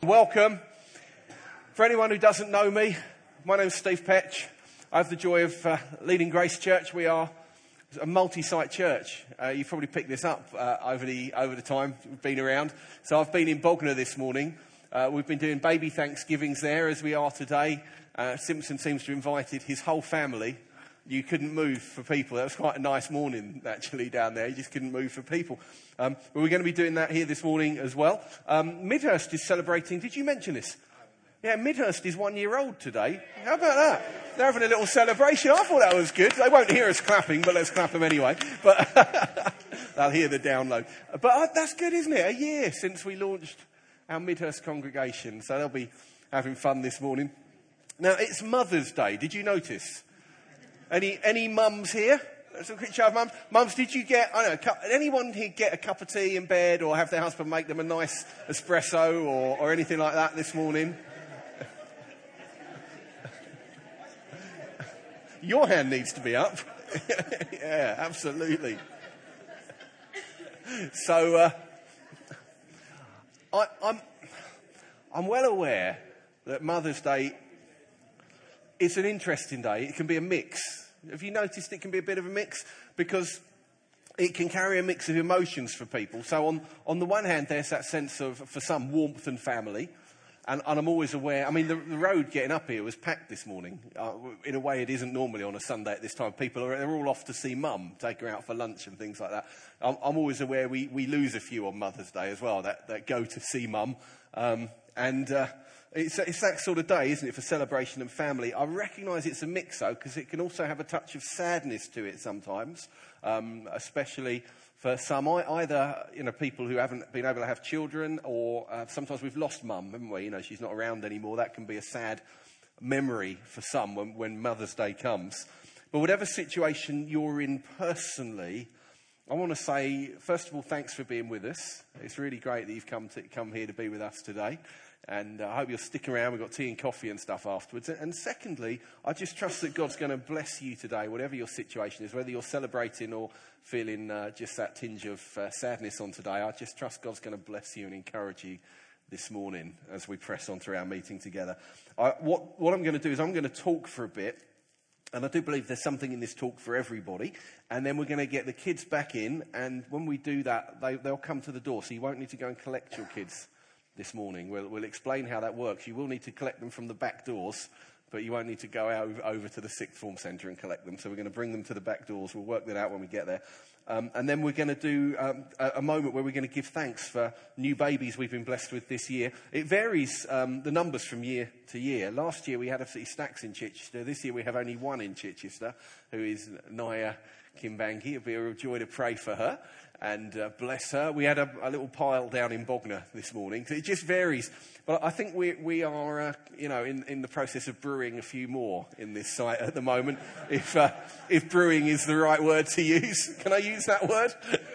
welcome. For anyone who doesn't know me, my name's Steve Petch. I have the joy of leading Grace Church. We are a multi-site church. You've probably picked this up over the time we've been around. So I've been in Bognor this morning. We've been doing baby Thanksgivings there as we are today. Simpson seems to have invited his whole family. You couldn't move for people. That was quite a nice morning, actually, down there. You just couldn't move for people. But we're going to be doing that here this morning as well. Midhurst is celebrating. Did you mention this? Yeah, Midhurst is 1 year old today. How about that? They're having a little celebration. I thought that was good. They won't hear us clapping, but let's clap them anyway. But they'll hear the download. But that's good, isn't it? A year since we launched our Midhurst congregation. So they'll be having fun this morning. Now, it's Mother's Day. Did you notice? Any mums here? Let's have a quick show of mums. Mums, did you get, anyone here get a cup of tea in bed or have their husband make them a nice espresso or anything like that this morning? Your hand needs to be up. Yeah, absolutely. So, I'm well aware that Mother's Day is an interesting day. It can be a mix. Have you noticed it can be a bit of a mix? Because it can carry a mix of emotions for people. So on the one hand, there's that sense of, for some, warmth and family. And I'm always aware, I mean, the road getting up here was packed this morning. In a way, it isn't normally on a Sunday at this time. They're all off to see Mum, take her out for lunch and things like that. I'm always aware we lose a few on Mother's Day as well, that go to see Mum. It's that sort of day, isn't it, for celebration and family. I recognise it's a mix, though, because it can also have a touch of sadness to it sometimes, especially for some, either people who haven't been able to have children, or sometimes we've lost Mum, haven't we? She's not around anymore. That can be a sad memory for some when Mother's Day comes. But whatever situation you're in personally, I want to say, first of all, thanks for being with us. It's really great that you've come here to be with us today. And I hope you'll stick around. We've got tea and coffee and stuff afterwards. And secondly, I just trust that God's going to bless you today, whatever your situation is, whether you're celebrating or feeling just that tinge of sadness on today. I just trust God's going to bless you and encourage you this morning as we press on through our meeting together. What I'm going to do is I'm going to talk for a bit. And I do believe there's something in this talk for everybody. And then we're going to get the kids back in. And when we do that, they'll come to the door. So you won't need to go and collect your kids this morning. We'll explain how that works. You will need to collect them from the back doors, but you won't need to go over to the sixth form centre and collect them. So we're going to bring them to the back doors. We'll work that out when we get there. And then we're going to do a moment where we're going to give thanks for new babies we've been blessed with this year. It varies, the numbers from year to year. Last year we had absolutely stacks in Chichester. This year we have only one in Chichester, who is Naya Kimbangi. It'll be a real joy to pray for her. And bless her. We had a little pile down in Bognor this morning. So it just varies. But I think we are, in the process of brewing a few more in this site at the moment. If brewing is the right word to use. Can I use that word?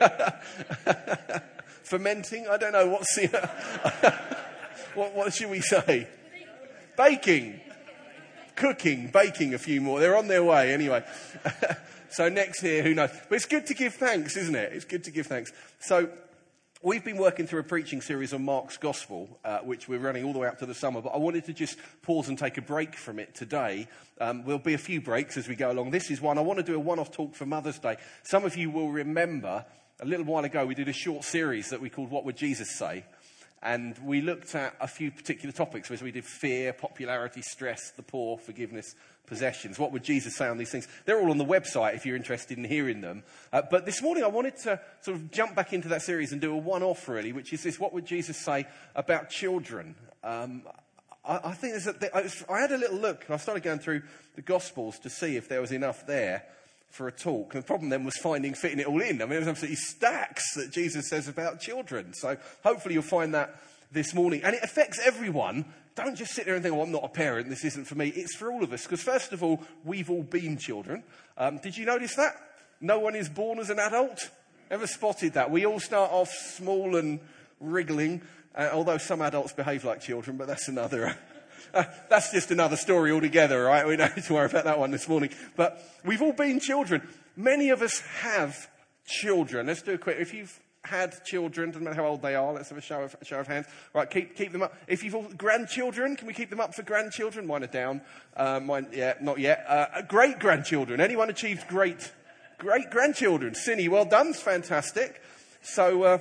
Fermenting? I don't know. What's the... what should we say? Baking. Cooking. Baking a few more. They're on their way anyway. So next year, who knows? But it's good to give thanks, isn't it? It's good to give thanks. So we've been working through a preaching series on Mark's Gospel, which we're running all the way up to the summer. But I wanted to just pause and take a break from it today. There'll be a few breaks as we go along. This is one. I want to do a one-off talk for Mother's Day. Some of you will remember a little while ago we did a short series that we called What Would Jesus Say? And we looked at a few particular topics, as we did fear, popularity, stress, the poor, forgiveness, possessions. What would Jesus say on these things? They're all on the website if you're interested in hearing them. But this morning I wanted to sort of jump back into that series and do a one-off really, which is this: what would Jesus say about children? I think I had a little look. I started going through the Gospels to see if there was enough there for a talk. And the problem then was fitting it all in. I mean, there's absolutely stacks that Jesus says about children. So hopefully you'll find that this morning. And it affects everyone. Don't just sit there and think, I'm not a parent, this isn't for me. It's for all of us. Because first of all, we've all been children. Did you notice that? No one is born as an adult. Ever spotted that? We all start off small and wriggling, although some adults behave like children, but that's another... that's just another story altogether, right? We don't need to worry about that one this morning. But we've all been children. Many of us have children. Let's do a quick... If you've had children, doesn't matter how old they are, let's have a show of hands. Right, keep them up. If you've all grandchildren, can we keep them up for grandchildren? Mine are down. Mine, yeah, not yet. Great-grandchildren. Anyone achieved great-grandchildren? Cindy, well done. It's fantastic. So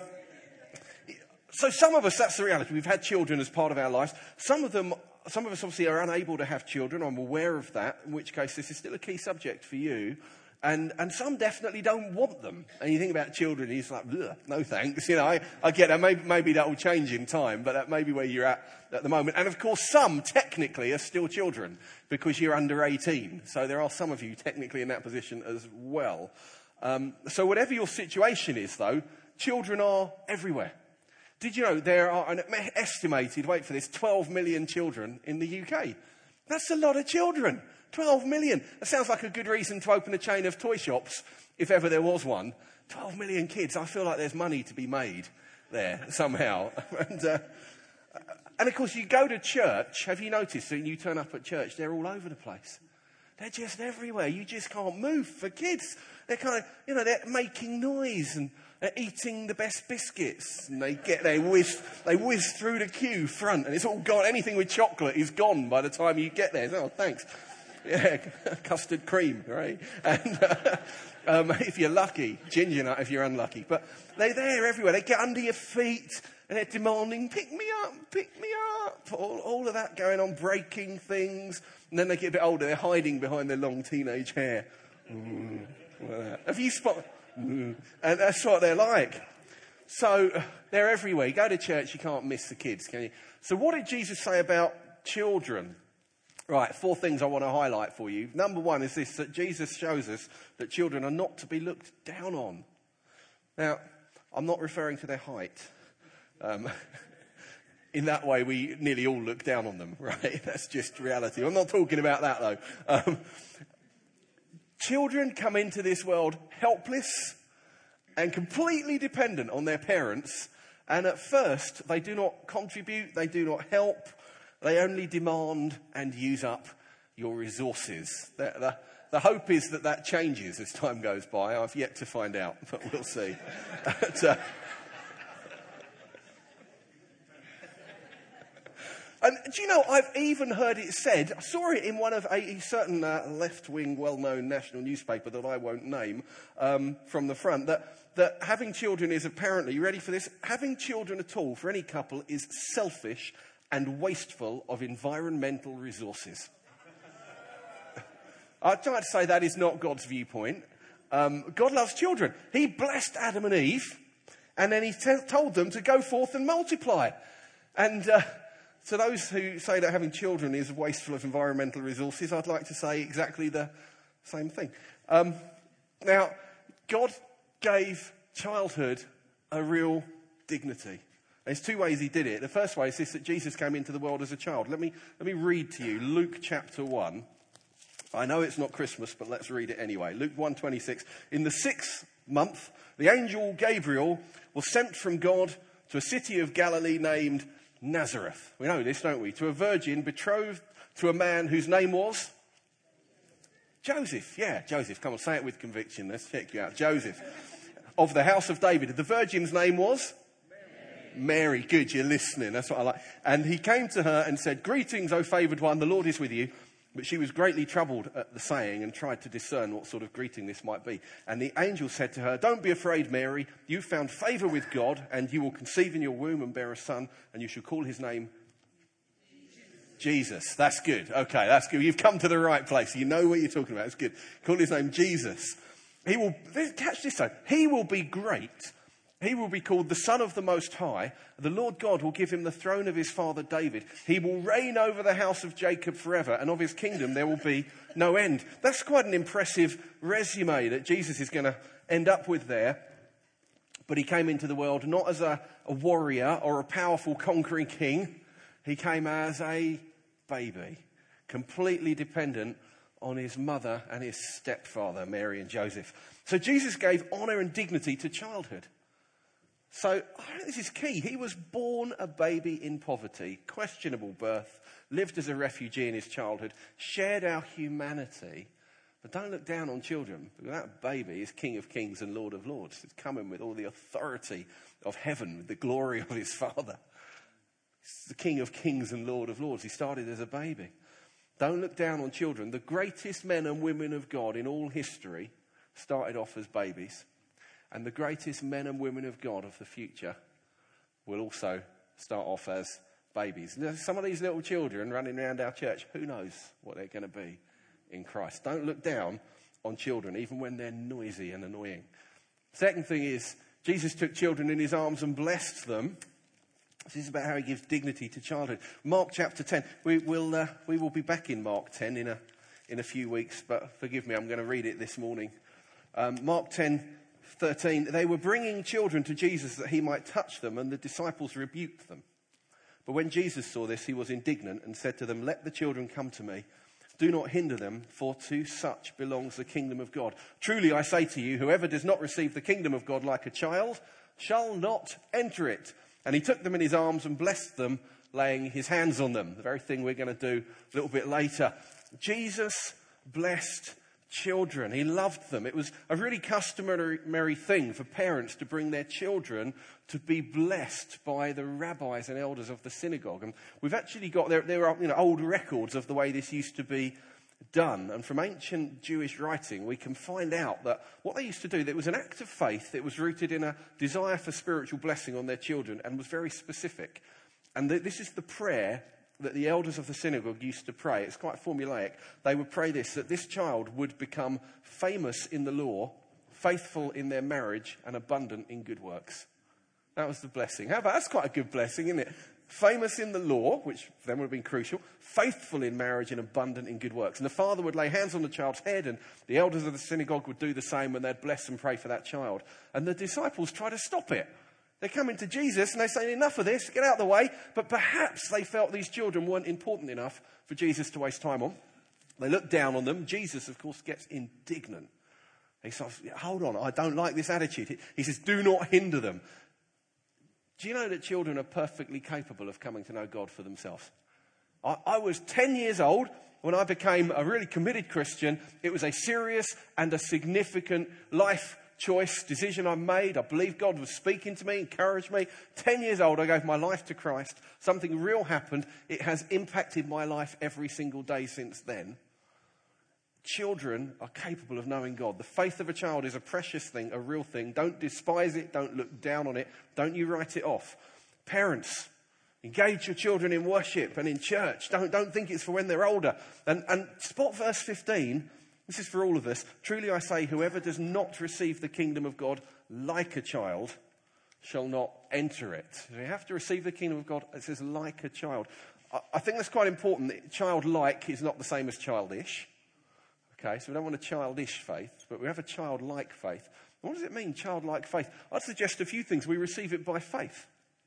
some of us, that's the reality. We've had children as part of our lives. Some of us obviously are unable to have children. I'm aware of that, in which case this is still a key subject for you. And some definitely don't want them. And you think about children, and you're like, no thanks. You know, I get that. Maybe that will change in time, but that may be where you're at the moment. And of course, some technically are still children because you're under 18. So there are some of you technically in that position as well. So whatever your situation is, though, children are everywhere. Did you know there are an estimated, wait for this, 12 million children in the UK? That's a lot of children. 12 million. That sounds like a good reason to open a chain of toy shops, if ever there was one. 12 million kids. I feel like there's money to be made there somehow. And of course, you go to church. Have you noticed that when you turn up at church, they're all over the place? They're just everywhere. You just can't move for kids. They're kind of, they're making noise and they're eating the best biscuits. And they whiz through the queue front and it's all gone. Anything with chocolate is gone by the time you get there. Oh, thanks. Yeah, custard cream, right? And if you're lucky, ginger nut if you're unlucky. But they're there everywhere. They get under your feet and they're demanding, pick me up. All of that going on, breaking things. And then they get a bit older, they're hiding behind their long teenage hair. Have you spotted? And that's what they're like. So they're everywhere. You go to church, you can't miss the kids, can you? So what did Jesus say about children? Right, 4 things I want to highlight for you. Number 1 is this, that Jesus shows us that children are not to be looked down on. Now, I'm not referring to their height. In that way, we nearly all look down on them, right? That's just reality. I'm not talking about that, though. Children come into this world helpless and completely dependent on their parents. And at first, they do not contribute, they do not help. They only demand and use up your resources. The hope is that changes as time goes by. I've yet to find out, but we'll see. And do you know, I've even heard it said, I saw it in one of a certain left-wing, well-known national newspaper that I won't name, from the front, that having children is apparently, you ready for this? Having children at all for any couple is selfish and wasteful of environmental resources. I'd try to say that is not God's viewpoint. God loves children. He blessed Adam and Eve, and then he told them to go forth and multiply. And to those who say that having children is wasteful of environmental resources, I'd like to say exactly the same thing. Now, God gave childhood a real dignity. There's 2 ways he did it. The first way is this, that Jesus came into the world as a child. Let me read to you Luke chapter 1. I know it's not Christmas, but let's read it anyway. Luke 1:26. In the 6th month, the angel Gabriel was sent from God to a city of Galilee named Nazareth. We know this, don't we? To a virgin betrothed to a man whose name was Joseph. Yeah, Joseph. Come on, say it with conviction. Let's check you out. Joseph. Of the house of David. The virgin's name was Mary. Good, you're listening. That's what I like. And he came to her and said, "Greetings, O favoured one, the Lord is with you." But she was greatly troubled at the saying and tried to discern what sort of greeting this might be. And the angel said to her, "Don't be afraid, Mary. You've found favour with God, and you will conceive in your womb and bear a son, and you shall call his name Jesus." That's good. Okay, that's good. You've come to the right place. You know what you're talking about. It's good. Call his name Jesus. He will, catch this though, he will be great. He will be called the Son of the Most High. The Lord God will give him the throne of his father David. He will reign over the house of Jacob forever, and of his kingdom there will be no end. That's quite an impressive resume that Jesus is going to end up with there. But he came into the world not as a warrior or a powerful conquering king. He came as a baby, completely dependent on his mother and his stepfather, Mary and Joseph. So Jesus gave honour and dignity to childhood. So I think this is key. He was born a baby in poverty, questionable birth, lived as a refugee in his childhood, shared our humanity, But don't look down on children, because that baby is King of Kings and Lord of Lords. It's coming with all the authority of heaven, with the glory of his Father. He's the King of Kings and Lord of Lords. He started as a baby. Don't look down on children. The greatest men and women of God in all history started off as babies. And the greatest men and women of God of the future will also start off as babies. Now, some of these little children running around our church, who knows what they're going to be in Christ. Don't look down on children, even when they're noisy and annoying. Second thing is, Jesus took children in his arms and blessed them. This is about how he gives dignity to childhood. Mark chapter 10. We will be back in Mark 10 in a few weeks, but forgive me, I'm going to read it this morning. Mark 10:13. They were bringing children to Jesus that he might touch them, and the disciples rebuked them. But when Jesus saw this, he was indignant and said to them, "Let the children come to me. Do not hinder them, for to such belongs the kingdom of God. Truly I say to you, whoever does not receive the kingdom of God like a child shall not enter it." And he took them in his arms and blessed them, laying his hands on them. The very thing we're going to do a little bit later. Jesus blessed children. He loved them. It was a really customary thing for parents to bring their children to be blessed by the rabbis and elders of the synagogue. And we've actually got, there are old records of the way this used to be done. And from ancient Jewish writing, we can find out that what they used to do, there was an act of faith that was rooted in a desire for spiritual blessing on their children and was very specific. And this is the prayer that the elders of the synagogue used to pray. It's quite formulaic. They would pray this, that this child would become famous in the law, faithful in their marriage, and abundant in good works. That was the blessing. How about, that's quite a good blessing, isn't it? Famous in the law, which for them would have been crucial, faithful in marriage and abundant in good works. And the father would lay hands on the child's head, and the elders of the synagogue would do the same, and they'd bless and pray for that child. And the disciples try to stop it. They come into Jesus and they say, enough of this, get out of the way. But perhaps they felt these children weren't important enough for Jesus to waste time on. They look down on them. Jesus, of course, gets indignant. He says, hold on, I don't like this attitude. He says, do not hinder them. Do you know that children are perfectly capable of coming to know God for themselves? I was 10 years old when I became a really committed Christian. It was a serious and a significant life choice, decision I made. I believed God was speaking to me, encouraged me. 10 years old, I gave my life to Christ. Something real happened. It has impacted my life every single day since then. Children are capable of knowing God. The faith of a child is a precious thing, a real thing. Don't despise it. Don't look down on it. Don't you write it off. Parents, engage your children in worship and in church. Don't think it's for when they're older. And spot verse 15. This is for all of us. Truly I say, whoever does not receive the kingdom of God like a child shall not enter it. So you have to receive the kingdom of God, it says like a child. I think that's quite important. Childlike is not the same as childish. Okay, so we don't want a childish faith, but we have a childlike faith. What does it mean, childlike faith? I'd suggest a few things. We receive it by faith.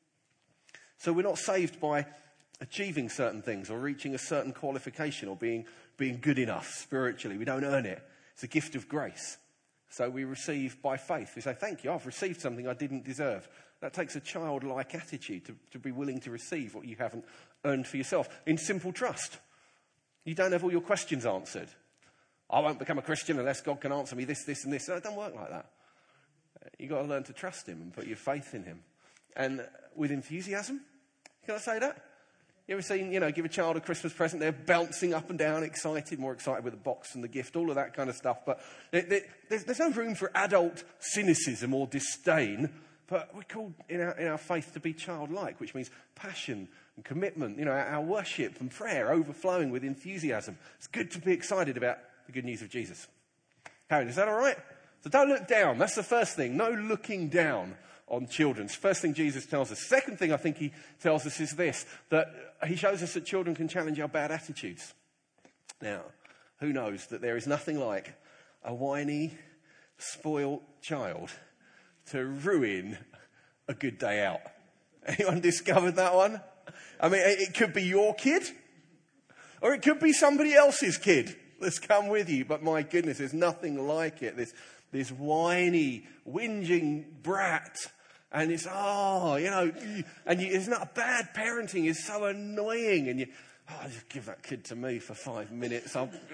So we're not saved by achieving certain things or reaching a certain qualification or being good enough spiritually. We don't earn it. It's a gift of grace. So we receive by faith. We say, thank you, I've received something I didn't deserve. That takes a childlike attitude to be willing to receive what you haven't earned for yourself. In simple trust. You don't have all your questions answered. I won't become a Christian unless God can answer me this, this, and this. No, it doesn't work like that. You've got to learn to trust him and put your faith in him. And with enthusiasm, can I say that? You ever seen, give a child a Christmas present, they're bouncing up and down, excited, more excited with the box and the gift, all of that kind of stuff. But there's no room for adult cynicism or disdain. But we're called in our faith to be childlike, which means passion and commitment. Our worship and prayer overflowing with enthusiasm. It's good to be excited about the good news of Jesus. Karen, is that all right? So don't look down. That's the first thing. No looking down on children. First thing Jesus tells us. Second thing I think he tells us is this, that he shows us that children can challenge our bad attitudes. Now, who knows that there is nothing like a whiny, spoiled child to ruin a good day out. Anyone discovered that one? I mean, it could be your kid, or it could be somebody else's kid that's come with you. But my goodness, there's nothing like it. This whiny, whinging brat. And it's, it's not bad parenting is so annoying. And oh, just give that kid to me for 5 minutes.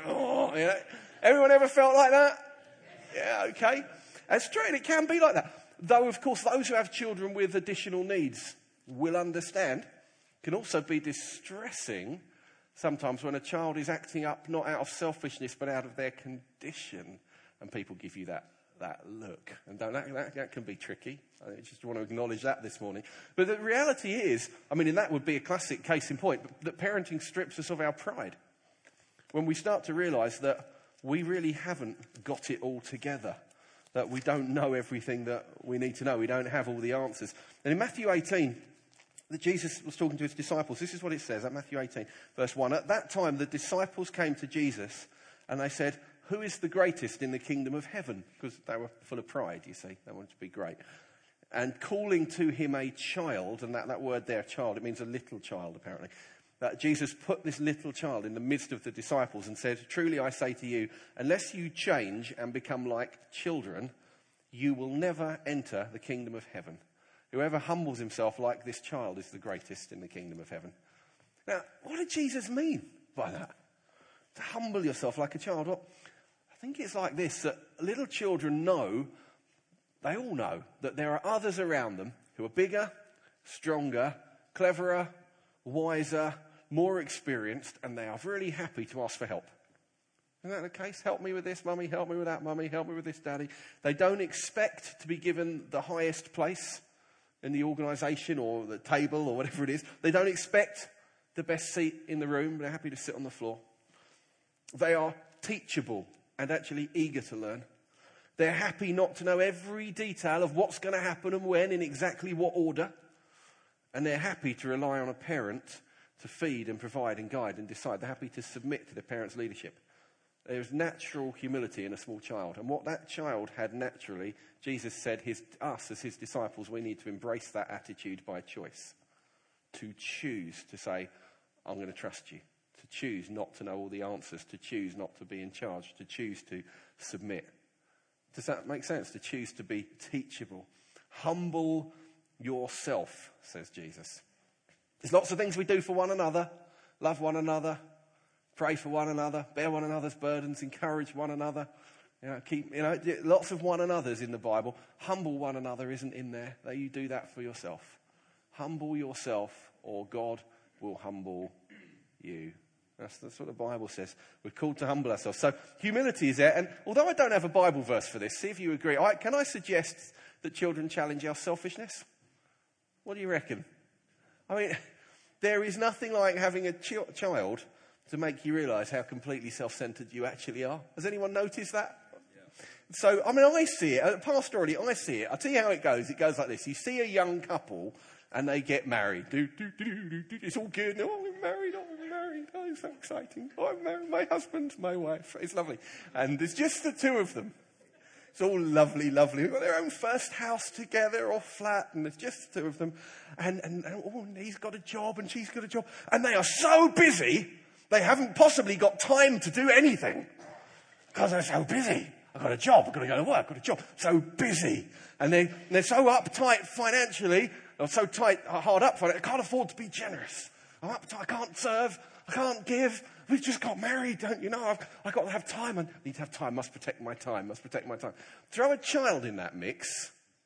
Everyone ever felt like that? Yeah, okay. That's true, and it can be like that. Though, of course, those who have children with additional needs will understand. It can also be distressing sometimes when a child is acting up not out of selfishness but out of their condition, and people give you that look. And that can be tricky. I just want to acknowledge that this morning. But the reality is, and that would be a classic case in point, that parenting strips us of our pride. When we start to realise that we really haven't got it all together, that we don't know everything that we need to know, we don't have all the answers. And in Matthew 18, that Jesus was talking to his disciples, this is what it says, at Matthew 18, verse 1. At that time, the disciples came to Jesus and they said, who is the greatest in the kingdom of heaven? Because they were full of pride, you see. They wanted to be great. And calling to him a child, and that word there, child, it means a little child, apparently. That Jesus put this little child in the midst of the disciples and said, truly I say to you, unless you change and become like children, you will never enter the kingdom of heaven. Whoever humbles himself like this child is the greatest in the kingdom of heaven. Now, what did Jesus mean by that? To humble yourself like a child? Well, I think it's like this, that little children know, they all know, that there are others around them who are bigger, stronger, cleverer, wiser, more experienced, and they are really happy to ask for help. Isn't that the case? Help me with this, mummy, help me with that, mummy, help me with this, daddy. They don't expect to be given the highest place in the organisation or the table or whatever it is. They don't expect the best seat in the room. They're happy to sit on the floor. They are teachable and actually eager to learn. They're happy not to know every detail of what's going to happen and when in exactly what order. And they're happy to rely on a parent to feed and provide and guide and decide. They're happy to submit to the parent's leadership. There's natural humility in a small child. And what that child had naturally, Jesus said, us as his disciples, we need to embrace that attitude by choice. To choose to say, I'm going to trust you. To choose not to know all the answers. To choose not to be in charge. To choose to submit. Does that make sense? To choose to be teachable. Humble yourself, says Jesus. There's lots of things we do for one another. Love one another. Pray for one another. Bear one another's burdens. Encourage one another. Lots of one another's in the Bible. Humble one another isn't in there. You do that for yourself. Humble yourself or God will humble you. That's what the Bible says. We're called to humble ourselves. So humility is there. And although I don't have a Bible verse for this, see if you agree. Can I suggest that children challenge our selfishness? What do you reckon? There is nothing like having a child to make you realise how completely self-centred you actually are. Has anyone noticed that? Yeah. So, I see it. Pastorally, I see it. I'll tell you how it goes. It goes like this. You see a young couple and they get married. It's all good. Oh, we're married. Oh, it's so exciting. Oh, I'm married. My husband, my wife. It's lovely. And there's just the two of them. It's all lovely, lovely. They've got their own first house together or flat, and there's just the two of them. And he's got a job and she's got a job. And they are so busy, they haven't possibly got time to do anything. Because they're so busy. I've got a job, I've got to go to work, I've got a job. So busy. And they're so uptight financially, or so hard up financially, I can't afford to be generous. I'm uptight, I can't serve, I can't give. We've just got married, don't you know? I've got to have time. I need to have time, must protect my time. Throw a child in that mix.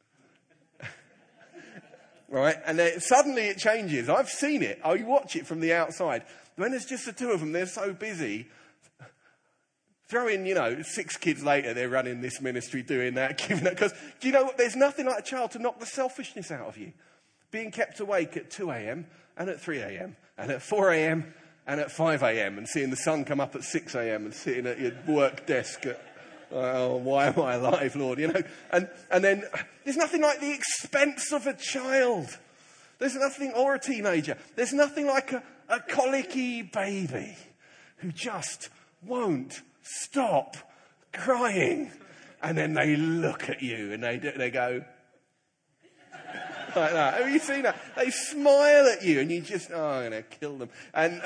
Right? And then suddenly it changes. I've seen it. I watch it from the outside. When there's just the two of them, they're so busy. Throw in, 6 kids later, they're running this ministry, doing that, giving that. Because, do you know what? There's nothing like a child to knock the selfishness out of you. Being kept awake at 2 a.m. and at 3 a.m. and at 4 a.m. and at 5 a.m. and seeing the sun come up at 6 a.m. and sitting at your work desk at, why am I alive, Lord? And then there's nothing like the expense of a child. There's nothing, or a teenager. There's nothing like a colicky baby who just won't stop crying. And then they look at you and they go like that. Have you seen that? They smile at you and you just, I'm going to kill them. And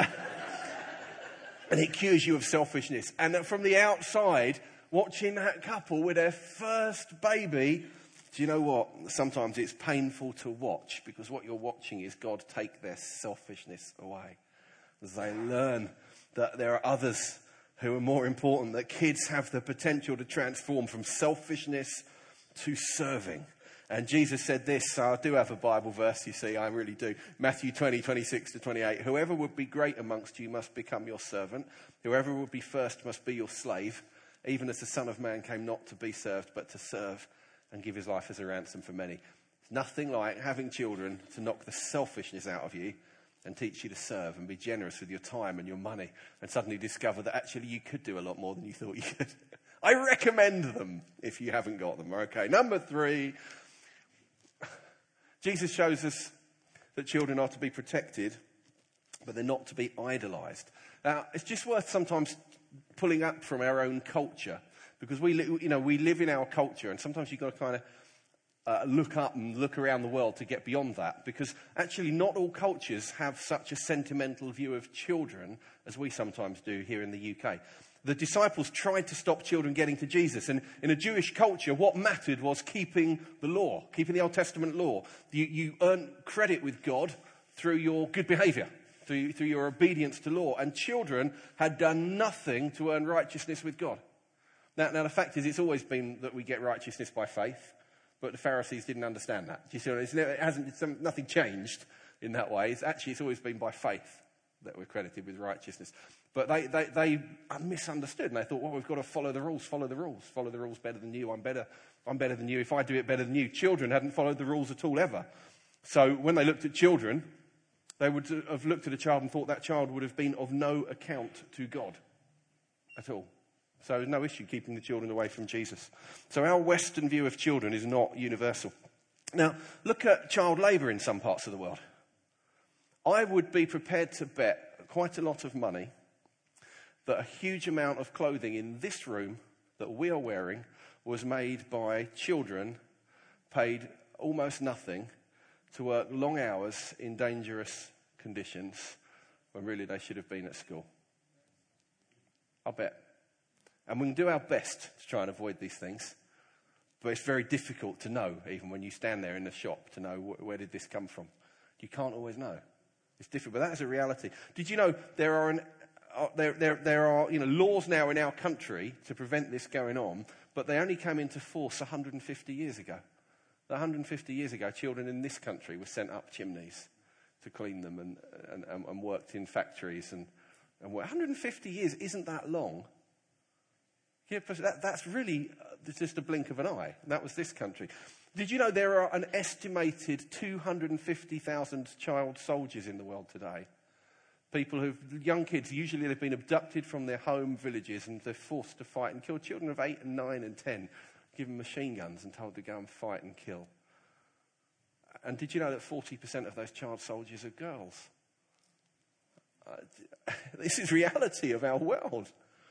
it cures you of selfishness. And from the outside, watching that couple with their first baby, do you know what? Sometimes it's painful to watch because what you're watching is God take their selfishness away. as they learn that there are others who are more important, that kids have the potential to transform from selfishness to serving. And Jesus said this, so I do have a Bible verse, you see, I really do. Matthew 20:26-28. Whoever would be great amongst you must become your servant. Whoever would be first must be your slave, even as the Son of Man came not to be served, but to serve and give his life as a ransom for many. It's nothing like having children to knock the selfishness out of you and teach you to serve and be generous with your time and your money, and suddenly discover that actually you could do a lot more than you thought you could. I recommend them if you haven't got them. Okay, number 3. Jesus shows us that children are to be protected, but they're not to be idolised. Now, it's just worth sometimes pulling up from our own culture, because we live in our culture, and sometimes you've got to kind of look up and look around the world to get beyond that, because actually not all cultures have such a sentimental view of children as we sometimes do here in the UK. The disciples tried to stop children getting to Jesus, and in a Jewish culture, what mattered was keeping the law, keeping the Old Testament law. You earn credit with God through your good behaviour, through your obedience to law, and children had done nothing to earn righteousness with God. Now the fact is, it's always been that we get righteousness by faith, but the Pharisees didn't understand that. Do you see what I mean? Nothing changed in that way. It's always been by faith that we're credited with righteousness. But they misunderstood, and they thought, well, we've got to follow the rules. Follow the rules better than you. I'm better than you if I do it better than you. Children hadn't followed the rules at all, ever. So when they looked at children, they would have looked at a child and thought that child would have been of no account to God at all. So there's no issue keeping the children away from Jesus. So our Western view of children is not universal. Now, look at child labour in some parts of the world. I would be prepared to bet quite a lot of money that a huge amount of clothing in this room that we are wearing was made by children paid almost nothing to work long hours in dangerous conditions when really they should have been at school. I'll bet. And we can do our best to try and avoid these things, but it's very difficult to know, even when you stand there in the shop, to know where did this come from. You can't always know. It's difficult, but that is a reality. Did you know there are laws now in our country to prevent this going on, but they only came into force 150 years ago. 150 years ago, children in this country were sent up chimneys to clean them and worked in factories. And 150 years isn't that long. Yeah, that's really just a blink of an eye. That was this country. Did you know there are an estimated 250,000 child soldiers in the world today? Young kids, usually they've been abducted from their home villages and they're forced to fight and kill. Children of 8 and 9 and 10, given machine guns and told to go and fight and kill. And did you know that 40% of those child soldiers are girls? This is reality of our world.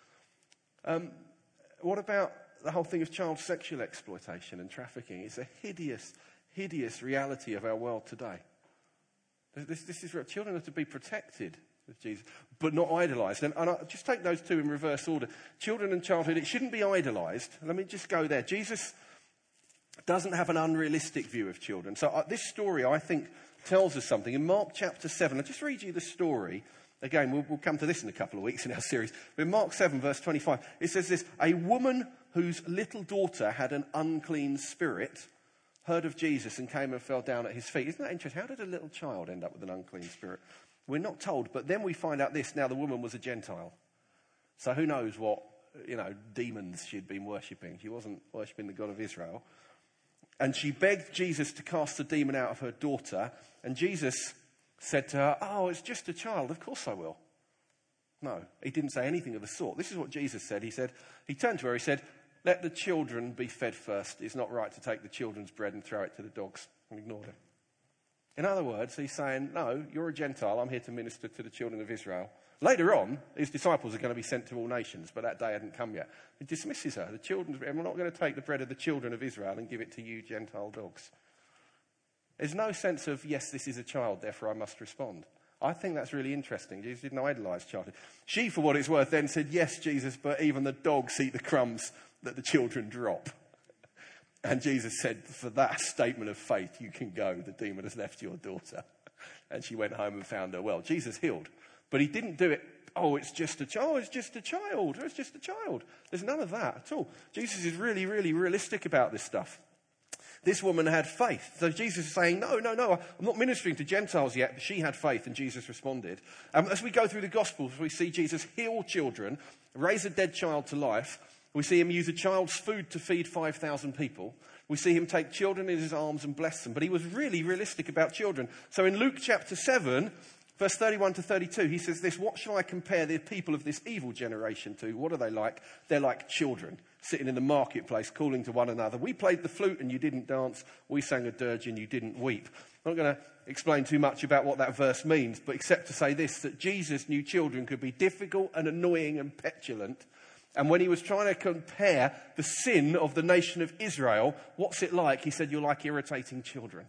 What about the whole thing of child sexual exploitation and trafficking? It's a hideous, hideous reality of our world today. This is real. Children are to be protected with Jesus, but not idolised. And I'll just take those two in reverse order. Children and childhood, it shouldn't be idolised. Let me just go there. Jesus doesn't have an unrealistic view of children. So this story, I think, tells us something. In Mark chapter 7, I'll just read you the story. Again, we'll come to this in a couple of weeks in our series. But in Mark 7, verse 25, it says this: a woman whose little daughter had an unclean spirit heard of Jesus and came and fell down at his feet. Isn't that interesting? How did a little child end up with an unclean spirit? We're not told, but then we find out this. Now, the woman was a Gentile. So who knows what, demons she'd been worshipping. She wasn't worshipping the God of Israel. And she begged Jesus to cast the demon out of her daughter. And Jesus said to her, "Oh, it's just a child. Of course I will." No, he didn't say anything of the sort. This is what Jesus said. He turned to her, he said, "Let the children be fed first. It's not right to take the children's bread and throw it to the dogs." And ignored her. In other words, he's saying, no, you're a Gentile. I'm here to minister to the children of Israel. Later on, his disciples are going to be sent to all nations, but that day hadn't come yet. He dismisses her. We're not going to take the bread of the children of Israel and give it to you Gentile dogs. There's no sense of, yes, this is a child, therefore I must respond. I think that's really interesting. Jesus didn't idolise childhood. She, for what it's worth, then said, "Yes, Jesus, but even the dogs eat the crumbs that the children drop." And Jesus said, "For that statement of faith, you can go. The demon has left your daughter." And she went home and found her well. Jesus healed But he didn't do it, oh, it's just a child, it's just a child, it's just a child. There's none of that at all. Jesus is really, really realistic about this stuff. This woman had faith. So Jesus is saying, no, I'm not ministering to Gentiles yet. But she had faith, and Jesus responded. As we go through the Gospels, we see Jesus heal children, raise a dead child to life. We see him use a child's food to feed 5,000 people. We see him take children in his arms and bless them. But he was really realistic about children. So in Luke chapter 7, verse 31 to 32, he says this, what shall I compare the people of this evil generation to? What are they like? They're like children, sitting in the marketplace, calling to one another. We played the flute and you didn't dance. We sang a dirge and you didn't weep. I'm not going to explain too much about what that verse means, but except to say this, that Jesus knew children could be difficult and annoying and petulant. And when he was trying to compare the sin of the nation of Israel, what's it like? He said, you're like irritating children.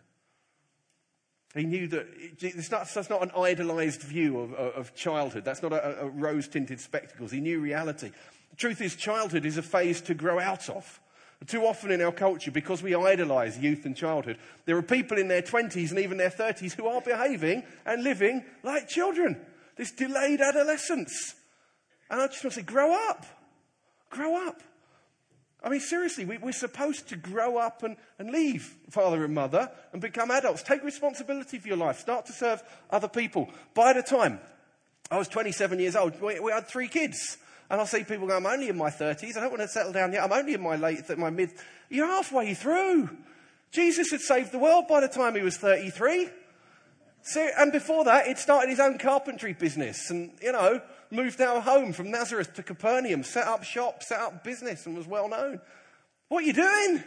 He knew that that's not an idolised view of childhood. That's not a rose-tinted spectacles. He knew reality. The truth is, childhood is a phase to grow out of. Too often in our culture, because we idolise youth and childhood, there are people in their 20s and even their 30s who are behaving and living like children. This delayed adolescence. And I just want to say, grow up. Grow up. I mean, seriously, we're supposed to grow up and leave father and mother and become adults. Take responsibility for your life. Start to serve other people. By the time I was 27 years old, we had 3 kids. And I see people go, I'm only in my 30s. I don't want to settle down yet. I'm only in my mid. You're halfway through. Jesus had saved the world by the time he was 33. So, and before that, he'd started his own carpentry business and, moved our home from Nazareth to Capernaum, set up shop, set up business, and was well known. What are you doing?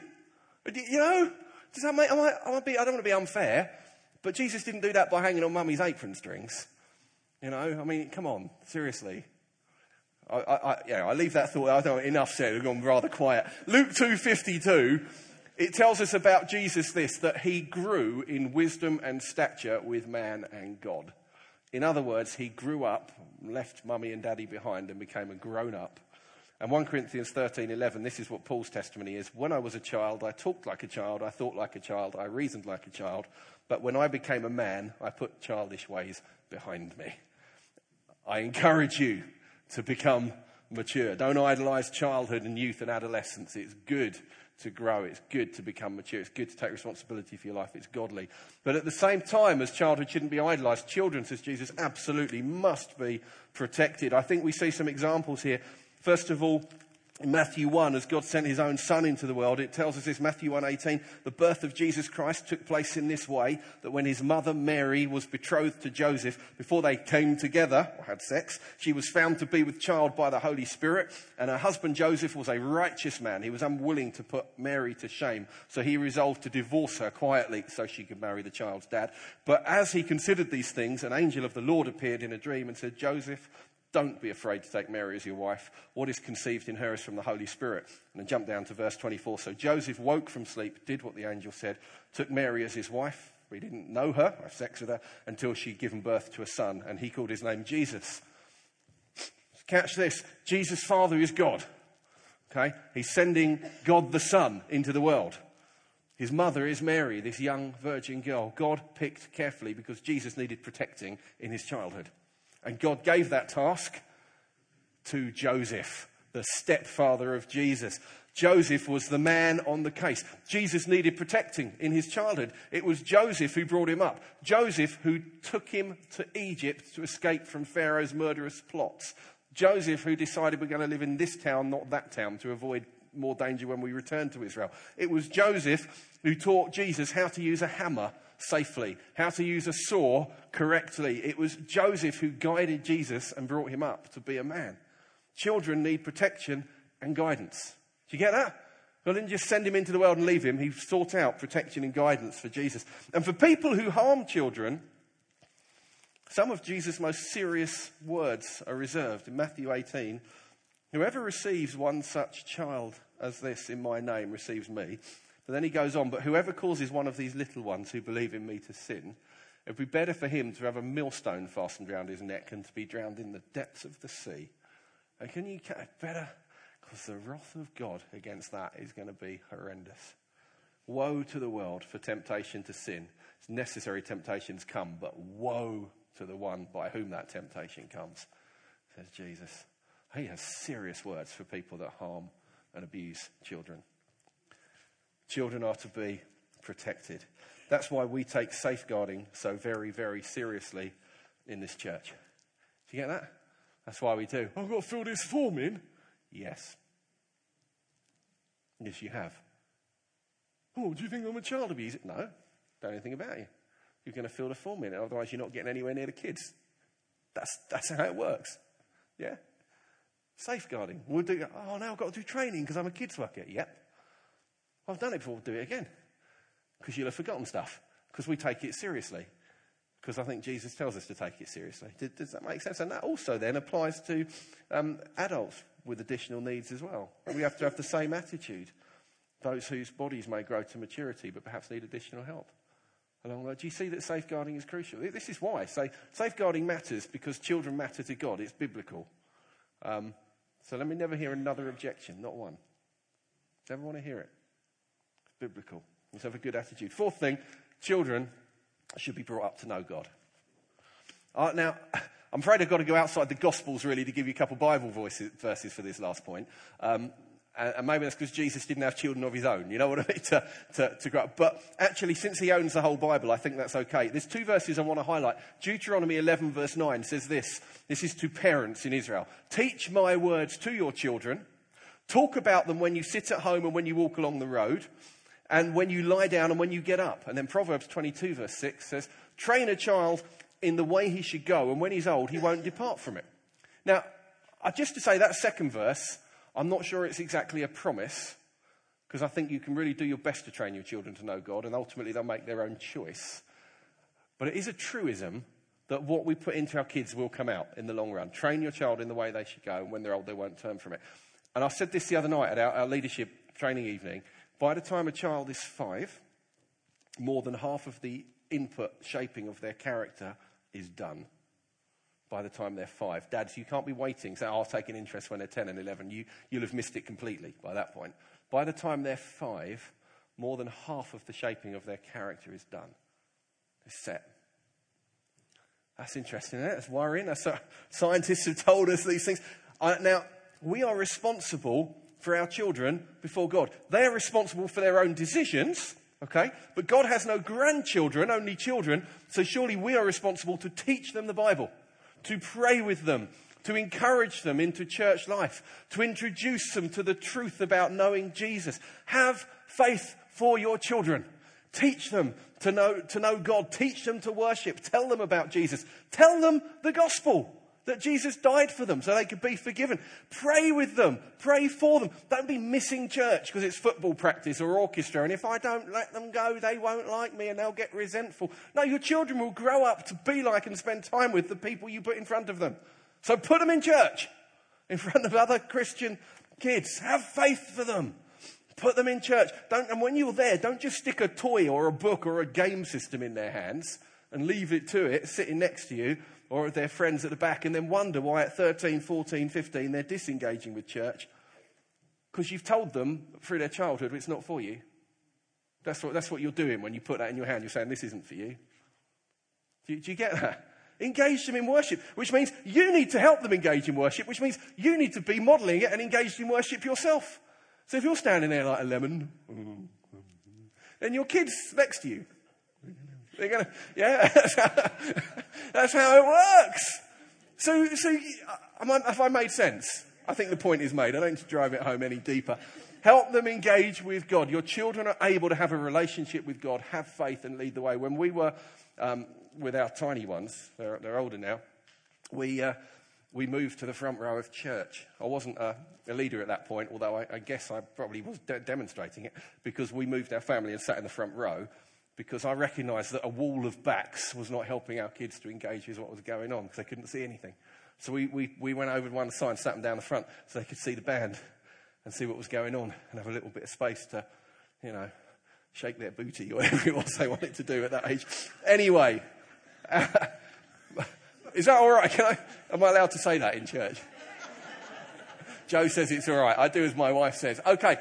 Does that make, I don't want to be unfair, but Jesus didn't do that by hanging on mummy's apron strings. Come on, seriously. I leave that thought. I don't enough said. I've gone rather quiet. Luke 2:52, it tells us about Jesus that he grew in wisdom and stature with man and God. In other words, he grew up, left mummy and daddy behind and became a grown-up. And 1 Corinthians 13:11, this is what Paul's testimony is. When I was a child, I talked like a child, I thought like a child, I reasoned like a child. But when I became a man, I put childish ways behind me. I encourage you to become mature. Don't idolise childhood and youth and adolescence. It's good to grow. It's good to become mature. It's good to take responsibility for your life. It's godly. But at the same time as childhood shouldn't be idolised, children, says Jesus, absolutely must be protected. I think we see some examples here. First of all, in Matthew 1, as God sent his own son into the world, it tells us this, Matthew 1:18, the birth of Jesus Christ took place in this way, that when his mother Mary was betrothed to Joseph, before they came together, or had sex, she was found to be with child by the Holy Spirit, and her husband Joseph was a righteous man. He was unwilling to put Mary to shame, so he resolved to divorce her quietly so she could marry the child's dad. But as he considered these things, an angel of the Lord appeared in a dream and said, Joseph, don't be afraid to take Mary as your wife. What is conceived in her is from the Holy Spirit. And then jump down to verse 24. So Joseph woke from sleep, did what the angel said, took Mary as his wife. He didn't know her, have sex with her, until she'd given birth to a son. And he called his name Jesus. Catch this. Jesus' Father is God. Okay? He's sending God the Son into the world. His mother is Mary, this young virgin girl. God picked carefully because Jesus needed protecting in his childhood. And God gave that task to Joseph, the stepfather of Jesus. Joseph was the man on the case. Jesus needed protecting in his childhood. It was Joseph who brought him up. Joseph who took him to Egypt to escape from Pharaoh's murderous plots. Joseph who decided we're going to live in this town, not that town, to avoid more danger when we return to Israel. It was Joseph who taught Jesus how to use a hammer safely, how to use a saw correctly. It was Joseph who guided Jesus and brought him up to be a man. Children need protection and guidance. Do you get that? God didn't just send him into the world and leave him. He sought out protection and guidance for Jesus. And for people who harm children, some of Jesus' most serious words are reserved. In Matthew 18, whoever receives one such child as this in my name receives me. But then he goes on, but whoever causes one of these little ones who believe in me to sin, it would be better for him to have a millstone fastened round his neck and to be drowned in the depths of the sea. And can you get better? Because the wrath of God against that is going to be horrendous. Woe to the world for temptation to sin. It's necessary temptations come, but woe to the one by whom that temptation comes, says Jesus. He has serious words for people that harm and abuse children. Children are to be protected. That's why we take safeguarding so very, very seriously in this church. Do you get that? That's why we do. I've got to fill this form in. Yes. Yes, you have. Oh, do you think I'm a child abuser? No, don't know anything about you. You're going to fill the form in, otherwise you're not getting anywhere near the kids. That's how it works. Yeah? Safeguarding. We'll do, now I've got to do training because I'm a kids worker. Yep. I've done it before, we'll do it again. Because you'll have forgotten stuff. Because we take it seriously. Because I think Jesus tells us to take it seriously. Does that make sense? And that also then applies to adults with additional needs as well. We have to have the same attitude. Those whose bodies may grow to maturity but perhaps need additional help. Along that, do you see that safeguarding is crucial? This is why. Safeguarding matters because children matter to God. It's biblical. So let me never hear another objection, not one. Never want to hear it. It's biblical. Let's have a good attitude. Fourth thing, children should be brought up to know God. Now, I'm afraid I've got to go outside the Gospels really to give you a couple of Bible verses for this last point. And maybe that's because Jesus didn't have children of his own, you know what I mean, to grow up. But actually, since he owns the whole Bible, I think that's okay. There's two verses I want to highlight. Deuteronomy 11 verse 9 says this. This is to parents in Israel. Teach my words to your children. Talk about them when you sit at home and when you walk along the road. And when you lie down and when you get up. And then Proverbs 22 verse 6 says, train a child in the way he should go, and when he's old, he won't depart from it. Now, just to say that second verse, I'm not sure it's exactly a promise, because I think you can really do your best to train your children to know God, and ultimately they'll make their own choice. But it is a truism that what we put into our kids will come out in the long run. Train your child in the way they should go, and when they're old, they won't turn from it. And I said this the other night at our leadership training evening. By the time a child is 5, more than half of the input shaping of their character is done. By the time they're 5. Dads, you can't be waiting, say, I'll take an interest when they're 10 and 11. You'll have missed it completely by that point. By the time they're 5, more than half of the shaping of their character is done. It's set. That's interesting, isn't it? That's worrying. Scientists have told us these things. Now, we are responsible for our children before God. They are responsible for their own decisions, okay? But God has no grandchildren, only children, so surely we are responsible to teach them the Bible, to pray with them, to encourage them into church life, to introduce them to the truth about knowing Jesus. Have faith for your children. Teach them to know God. Teach them to worship. Tell them about Jesus. Tell them the gospel. That Jesus died for them so they could be forgiven. Pray with them. Pray for them. Don't be missing church because it's football practice or orchestra. And if I don't let them go, they won't like me and they'll get resentful. No, your children will grow up to be like and spend time with the people you put in front of them. So put them in church in front of other Christian kids. Have faith for them. Put them in church. And when you're there, don't just stick a toy or a book or a game system in their hands and leave it to it sitting next to you. Or their friends at the back, and then wonder why at 13, 14, 15 they're disengaging with church. Because you've told them through their childhood it's not for you. That's what you're doing when you put that in your hand. You're saying this isn't for you. Do you get that? Engage them in worship, which means you need to help them engage in worship, which means you need to be modelling it and engaged in worship yourself. So if you're standing there like a lemon, then your kid's next to you. They're gonna, yeah, that's how it works. So have I made sense? I think the point is made. I don't need to drive it home any deeper. Help them engage with God. Your children are able to have a relationship with God, have faith and lead the way. When we were with our tiny ones, they're older now, we moved to the front row of church. I wasn't a leader at that point, although I guess I probably was demonstrating it, because we moved our family and sat in the front row. Because I recognised that a wall of backs was not helping our kids to engage with what was going on because they couldn't see anything. So we went over to one side and sat them down the front so they could see the band and see what was going on and have a little bit of space to, shake their booty or whatever it was they wanted to do at that age. Anyway, is that all right? Am I allowed to say that in church? Joe says it's all right. I do as my wife says. Okay.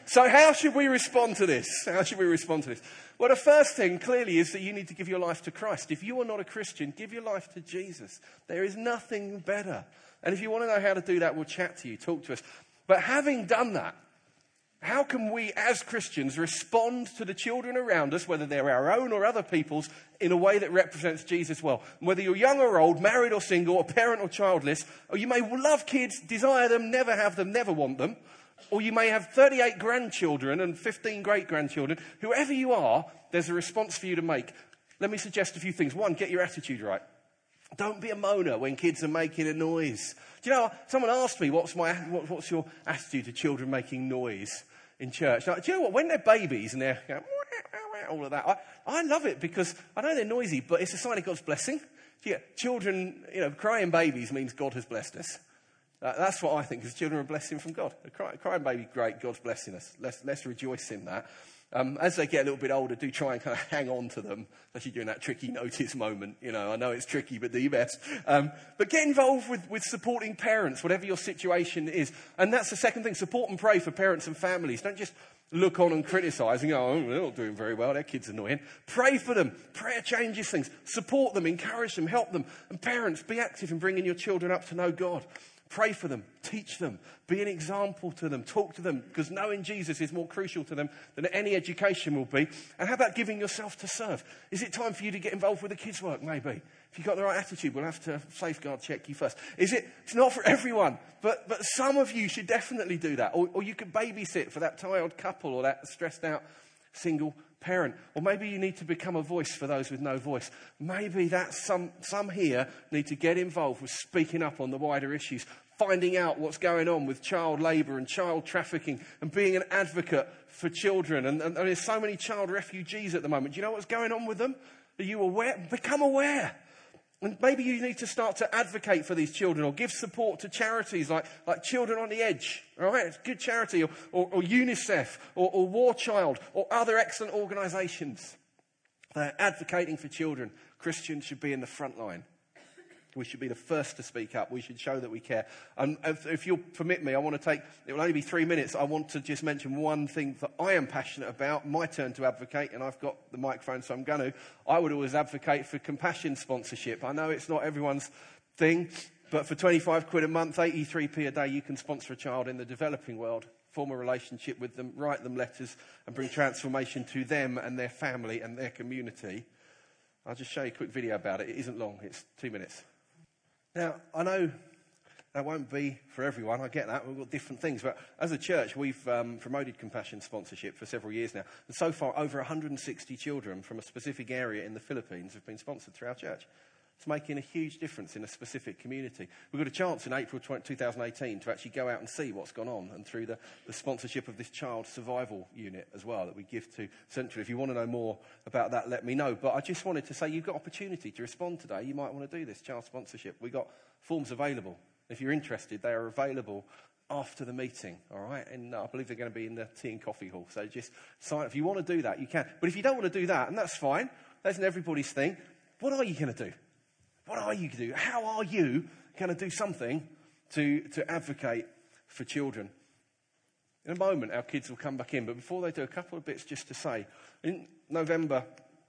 So how should we respond to this? How should we respond to this? Well, the first thing clearly is that you need to give your life to Christ. If you are not a Christian, give your life to Jesus. There is nothing better. And if you want to know how to do that, we'll chat to you, talk to us. But having done that, how can we as Christians respond to the children around us, whether they're our own or other people's, in a way that represents Jesus well? Whether you're young or old, married or single, or parent or childless, or you may love kids, desire them, never have them, never want them, or you may have 38 grandchildren and 15 great-grandchildren. Whoever you are, there's a response for you to make. Let me suggest a few things. One, get your attitude right. Don't be a moaner when kids are making a noise. Do you know, someone asked me, what's your attitude to children making noise in church? Now, do you know what? When they're babies and they're going, all of that, I love it because I know they're noisy, but it's a sign of God's blessing. Yeah, children, crying babies means God has blessed us. That's what I think, because children are a blessing from God. A crying baby, great, God's blessing us. Let's rejoice in that. As they get a little bit older, do try and kind of hang on to them, especially during that tricky notice moment. I know it's tricky, but do your best. But get involved with supporting parents, whatever your situation is. And that's the second thing, support and pray for parents and families. Don't just look on and criticise and go, oh, they're not doing very well, their kid's annoying. Pray for them. Prayer changes things. Support them, encourage them, help them. And parents, be active in bringing your children up to know God. Pray for them, teach them, be an example to them, talk to them, because knowing Jesus is more crucial to them than any education will be. And how about giving yourself to serve? Is it time for you to get involved with the kids' work, maybe? If you've got the right attitude, we'll have to safeguard check you first. It's not for everyone, but some of you should definitely do that. Or you could babysit for that tired couple or that stressed out single parent. Or maybe you need to become a voice for those with no voice. Maybe that's some here need to get involved with speaking up on the wider issues, finding out what's going on with child labour and child trafficking and being an advocate for children. And there's so many child refugees at the moment. Do you know what's going on with them? Are you aware? Become aware. And maybe you need to start to advocate for these children or give support to charities like Children on the Edge. All right, it's good charity, or UNICEF or War Child or other excellent organisations. They're advocating for children. Christians should be in the front line. We should be the first to speak up. We should show that we care. And if you'll permit me, it will only be 3 minutes. I want to just mention one thing that I am passionate about, my turn to advocate, and I've got the microphone, so I'm going to. I would always advocate for compassion sponsorship. I know it's not everyone's thing, but for 25 quid a month, 83p a day, you can sponsor a child in the developing world, form a relationship with them, write them letters, and bring transformation to them and their family and their community. I'll just show you a quick video about it. It isn't long. It's 2 minutes. Now, I know that won't be for everyone. I get that. We've got different things. But as a church, we've promoted compassion sponsorship for several years now. And so far, over 160 children from a specific area in the Philippines have been sponsored through our church. It's making a huge difference in a specific community. We've got a chance in April 2018 to actually go out and see what's gone on, and through the sponsorship of this child survival unit as well that we give to Central. If you want to know more about that, let me know. But I just wanted to say you've got opportunity to respond today. You might want to do this child sponsorship. We've got forms available. If you're interested, they are available after the meeting, all right? And I believe they're going to be in the tea and coffee hall. So just sign up. If you want to do that, you can. But if you don't want to do that, and that's fine, that's not everybody's thing, what are you going to do? What are you going to do? How are you going to do something to advocate for children? In a moment, our kids will come back in. But before they do, a couple of bits just to say. In November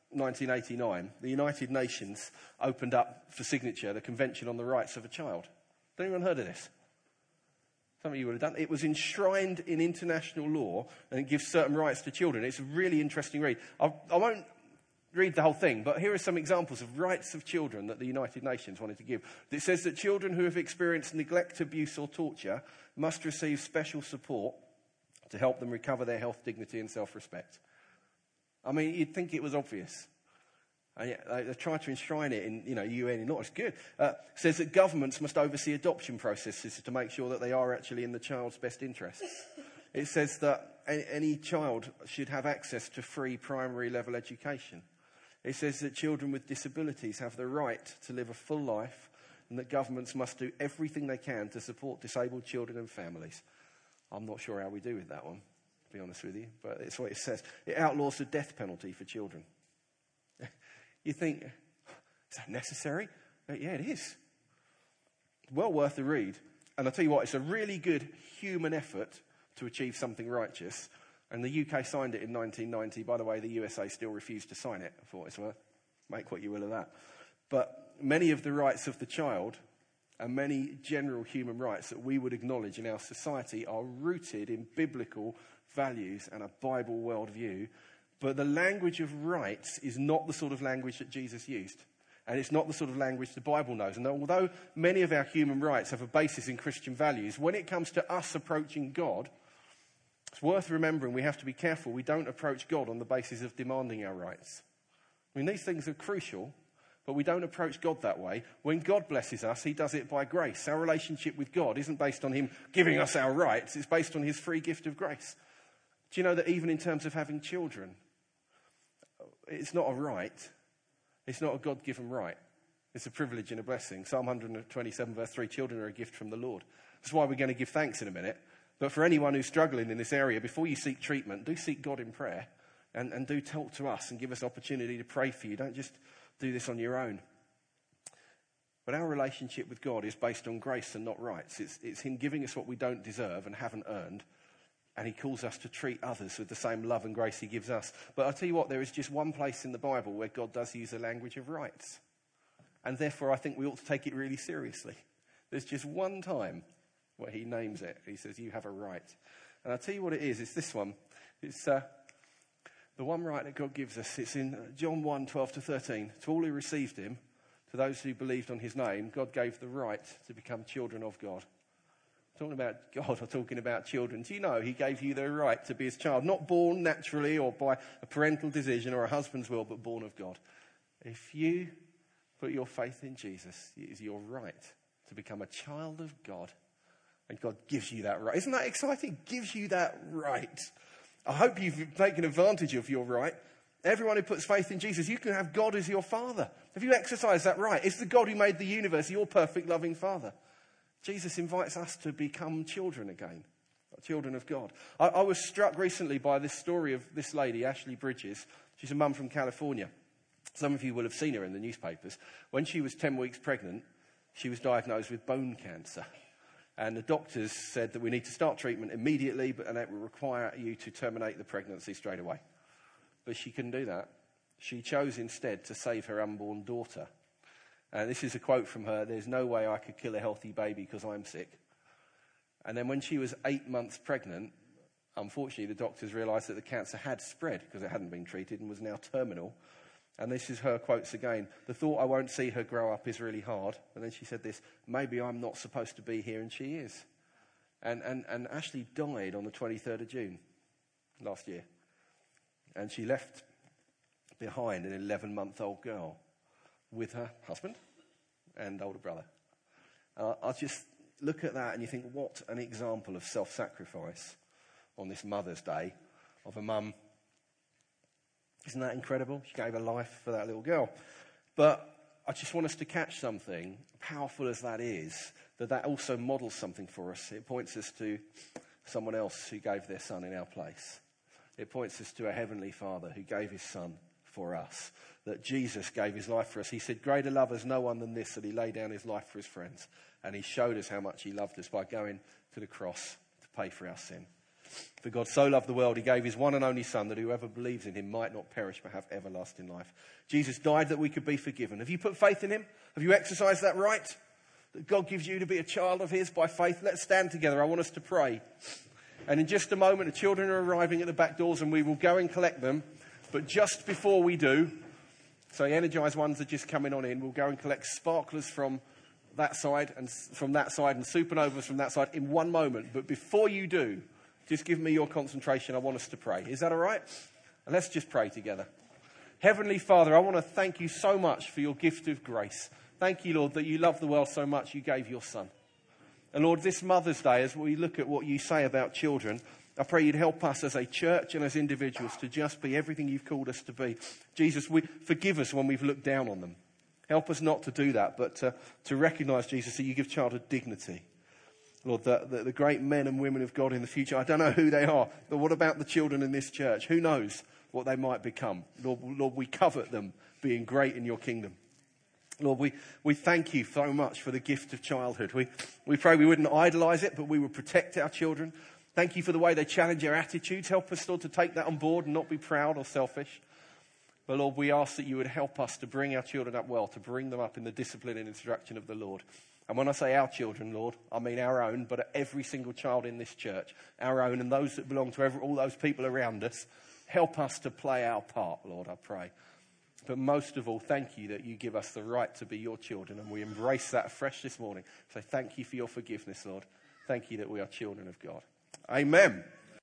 1989, the United Nations opened up for signature the Convention on the Rights of a Child. Has anyone heard of this? Some of you would have done. It was enshrined in international law, and it gives certain rights to children. It's a really interesting read. I won't read the whole thing, but here are some examples of rights of children that the United Nations wanted to give. It says that children who have experienced neglect, abuse or torture must receive special support to help them recover their health, dignity and self-respect. I mean, you'd think it was obvious. And yet they tried to enshrine it in, UN and not. It's good. It says that governments must oversee adoption processes to make sure that they are actually in the child's best interests. It says that any child should have access to free primary level education. It says that children with disabilities have the right to live a full life, and that governments must do everything they can to support disabled children and families. I'm not sure how we do with that one, to be honest with you, but it's what it says. It outlaws the death penalty for children. You think, is that necessary? Yeah, it is. Well worth the read. And I'll tell you what, it's a really good human effort to achieve something righteous. And the UK signed it in 1990. By the way, the USA still refused to sign it, for what it's worth. Make what you will of that. But many of the rights of the child and many general human rights that we would acknowledge in our society are rooted in biblical values and a Bible worldview. But the language of rights is not the sort of language that Jesus used. And it's not the sort of language the Bible knows. And although many of our human rights have a basis in Christian values, when it comes to us approaching God, it's worth remembering we have to be careful we don't approach God on the basis of demanding our rights. I mean, these things are crucial, but we don't approach God that way. When God blesses us, he does it by grace. Our relationship with God isn't based on him giving us our rights. It's based on his free gift of grace. Do you know that even in terms of having children, it's not a right. It's not a God-given right. It's a privilege and a blessing. Psalm 127 verse 3, children are a gift from the Lord. That's why we're going to give thanks in a minute. But for anyone who's struggling in this area, before you seek treatment, do seek God in prayer and do talk to us and give us opportunity to pray for you. Don't just do this on your own. But our relationship with God is based on grace and not rights. It's him giving us what we don't deserve and haven't earned. And he calls us to treat others with the same love and grace he gives us. But I'll tell you what, there is just one place in the Bible where God does use the language of rights. And therefore, I think we ought to take it really seriously. There's just one time where he names it. He says, you have a right. And I'll tell you what it is. It's this one. It's the one right that God gives us. It's in John 1, 12 to 13. To all who received him, to those who believed on his name, God gave the right to become children of God. Talking about God or talking about children. Do you know he gave you the right to be his child? Not born naturally or by a parental decision or a husband's will, but born of God. If you put your faith in Jesus, it is your right to become a child of God. And God gives you that right. Isn't that exciting? Gives you that right. I hope you've taken advantage of your right. Everyone who puts faith in Jesus, you can have God as your father. Have you exercised that right? It's the God who made the universe, your perfect loving father. Jesus invites us to become children again, children of God. I was struck recently by this story of this lady, Ashley Bridges. She's a mum from California. Some of you will have seen her in the newspapers. When she was 10 weeks pregnant, she was diagnosed with bone cancer. And the doctors said that we need to start treatment immediately, and it will require you to terminate the pregnancy straight away. But she couldn't do that. She chose instead to save her unborn daughter. And this is a quote from her, there's no way I could kill a healthy baby because I'm sick. And then when she was 8 months pregnant, unfortunately the doctors realised that the cancer had spread because it hadn't been treated and was now terminal. And this is her quotes again. The thought I won't see her grow up is really hard. And then she said this, maybe I'm not supposed to be here, and she is. And Ashley died on the 23rd of June last year. And she left behind an 11-month-old girl with her husband and older brother. I just look at that and you think, what an example of self-sacrifice on this Mother's Day of a mum. Isn't that incredible? She gave her life for that little girl. But I just want us to catch something, powerful as that is, that also models something for us. It points us to someone else who gave their son in our place. It points us to a heavenly Father who gave his son for us, that Jesus gave his life for us. He said, greater love has no one than this, that he laid down his life for his friends. And he showed us how much he loved us by going to the cross to pay for our sin. For God so loved the world, he gave his one and only son, that whoever believes in him might not perish but have everlasting life. Jesus died that we could be forgiven. Have you put faith in him? Have you exercised that right that God gives you to be a child of his by faith? Let's stand together. I want us to pray. And in just a moment, the children are arriving at the back doors and we will go and collect them. But just before we do, so the Energize ones are just coming on in, we'll go and collect sparklers from that side and supernovas from that side in one moment. But before you do, just give me your concentration. I want us to pray. Is that all right? And let's just pray together. Heavenly Father, I want to thank you so much for your gift of grace. Thank you, Lord, that you love the world so much you gave your son. And Lord, this Mother's Day, as we look at what you say about children, I pray you'd help us as a church and as individuals to just be everything you've called us to be. Jesus, forgive us when we've looked down on them. Help us not to do that, but to recognise, Jesus, that you give childhood dignity. Lord, the great men and women of God in the future, I don't know who they are, but what about the children in this church? Who knows what they might become? Lord, we covet them being great in your kingdom. Lord, we thank you so much for the gift of childhood. We pray we wouldn't idolise it, but we would protect our children. Thank you for the way they challenge our attitudes. Help us, Lord, to take that on board and not be proud or selfish. But Lord, we ask that you would help us to bring our children up well, to bring them up in the discipline and instruction of the Lord. And when I say our children, Lord, I mean our own, but every single child in this church, our own and those that belong to all those people around us. Help us to play our part, Lord, I pray. But most of all, thank you that you give us the right to be your children, and we embrace that afresh this morning. So thank you for your forgiveness, Lord. Thank you that we are children of God. Amen.